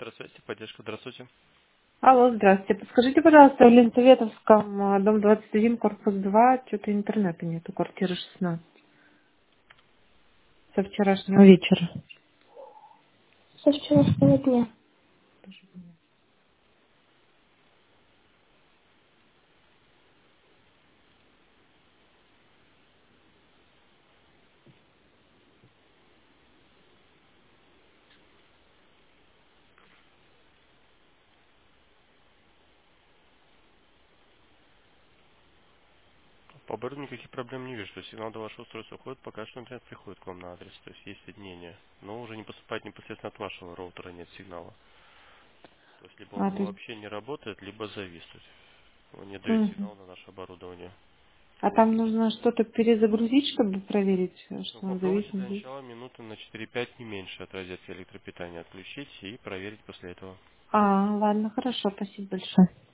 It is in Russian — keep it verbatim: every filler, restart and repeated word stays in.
Электросвязь, поддержка, здравствуйте. Алло, здравствуйте. Подскажите, пожалуйста, в Ленсоветовском, э, дом двадцать один, корпус два, что-то интернета нету, квартира шестнадцать. Со вчерашнего вечера. Со вчерашнего дня. По оборудованию никаких проблем не вижу. То есть сигнал до вашего устройства уходит, пока что интернет приходит к вам на адрес. То есть есть соединение. Но уже не поступает непосредственно от вашего роутера, нет сигнала. То есть либо А, он то есть, вообще не работает, либо завис. То есть он не дает мгм. сигнал на наше оборудование. А там нужно что-то перезагрузить, чтобы проверить, э, Ну, что он попробуйте зависит. для начала минуты на четыре-пять не меньше от розетки электропитания отключить и проверить после этого. А, ладно, хорошо, спасибо большое.